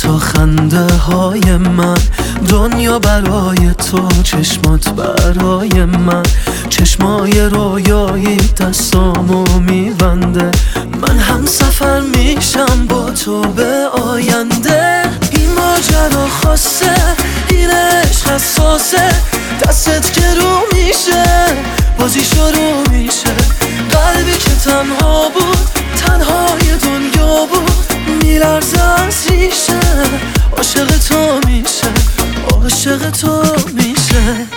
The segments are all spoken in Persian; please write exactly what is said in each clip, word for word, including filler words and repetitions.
تا خنده های من، دنیا برای تو، چشمات برای من، چشمای رویایی دستامو میبنده. من هم سفر میشم با تو به آینده. این ماجرا خاصه، این عشق حساسه، دستت که رو میشه بازی شروع میشه. قلبی که تنها بود، تنهای دنیا بود، میلرزه از ریشه. عاشق تو میشه، عاشق تو میشه.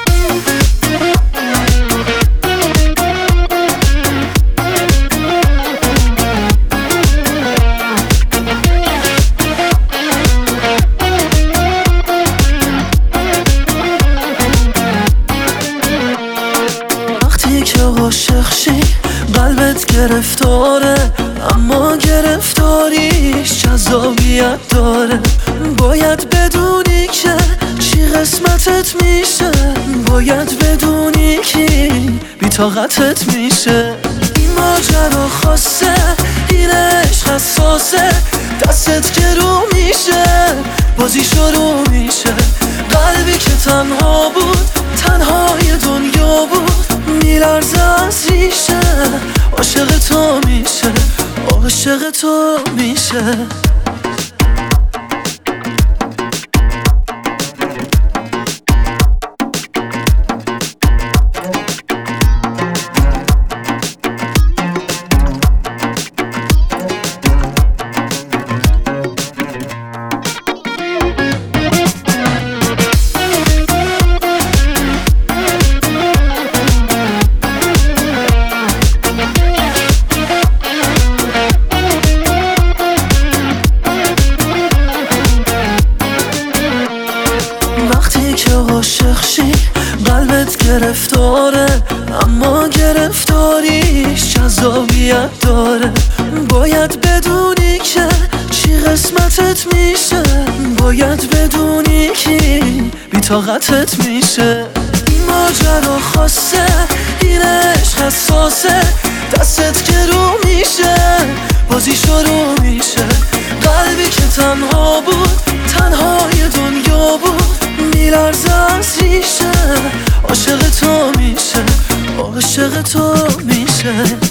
وقتی که عاشق شی قلبت گرفتاره، اما گرفتاریش جذابیت داره. باید بدونی که چی قسمتت میشه، باید بدونی که بی طاقتت میشه. این ماجرا خاصه، این عشق حساسه، دستت که رو میشه بازی شروع میشه. قلبی که تنها بود، تنهای دنیا بود، میلرزه از ریشه. عاشق تو میشه، عاشق تو میشه. وقتی که عاشق شی قلبت گرفتاره، اما گرفتاریش جذابیت داره. باید بدونی که چی قسمتت میشه، باید بدونی که بی طاقتت میشه. این ماجرا خاصه، این عشق حساسه، دستت که رو میشه بازی شروع میشه. قلبی که تنها بود، تنهای دنیا بود، میلرزه از ریشه. عاشق تو میشه، عاشق تو میشه.